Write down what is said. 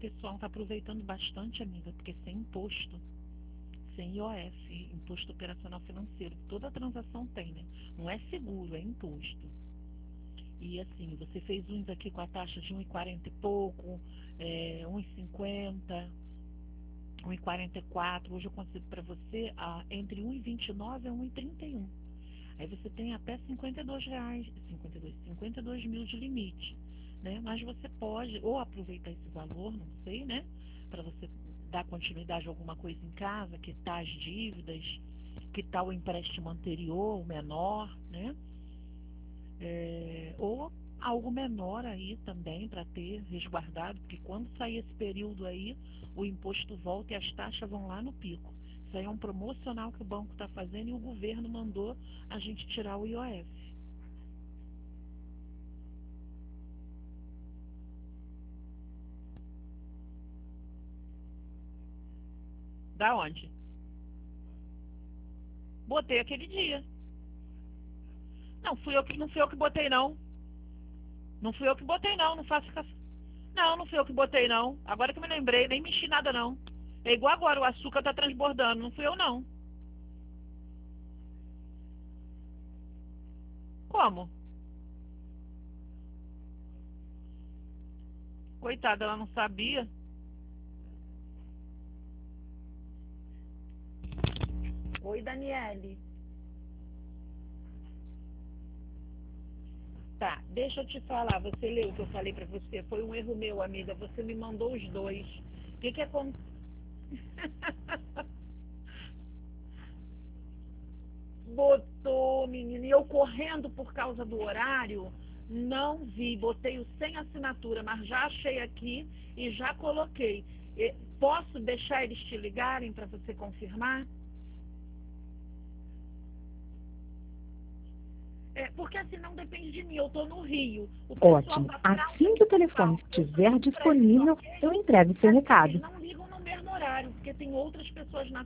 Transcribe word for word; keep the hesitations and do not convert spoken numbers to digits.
pessoal está aproveitando bastante, amiga, porque sem imposto, sem I O F, Imposto Operacional Financeiro, toda transação tem, né? Não é seguro, é imposto. E assim, você fez uns aqui com a taxa de um e quarenta e pouco, é, um e cinquenta, um e quarenta e quatro. Hoje eu consigo para você a, entre um e vinte e nove a um e trinta e um. Aí você tem até cinquenta e dois reais, cinquenta e dois, cinquenta e dois mil de limite, né? Mas você pode ou aproveitar esse valor, não sei, né? Para você dar continuidade a alguma coisa em casa, quitar as dívidas, quitar o empréstimo anterior, o menor, né? É, ou algo menor aí também para ter resguardado, porque quando sair esse período aí, o imposto volta e as taxas vão lá no pico. Isso aí é um promocional que o banco está fazendo e o governo mandou a gente tirar o I O F. Da onde? Botei aquele dia. Não, fui eu que não fui eu que botei não. Não fui eu que botei não, não faço ficar. Não, não fui eu que botei não. Agora que eu me lembrei, nem mexi nada não. É igual agora, o açúcar tá transbordando, não fui eu não. Como? Coitada, ela não sabia. Oi, Daniele. Tá, deixa eu te falar, você leu o que eu falei pra você, foi um erro meu, amiga, você me mandou os dois. O que que aconteceu? Botou, menina, e eu correndo por causa do horário, não vi, botei o sem assinatura, mas já achei aqui e já coloquei. E posso deixar eles te ligarem para você confirmar? É, porque assim não depende de mim, eu tô no Rio. O pessoal Ótimo. da fralda Assim que o telefone eu estiver pra eles, disponível, ok? eu entrego E seu assim, eles recado. não ligam no mesmo horário, porque tem outras pessoas na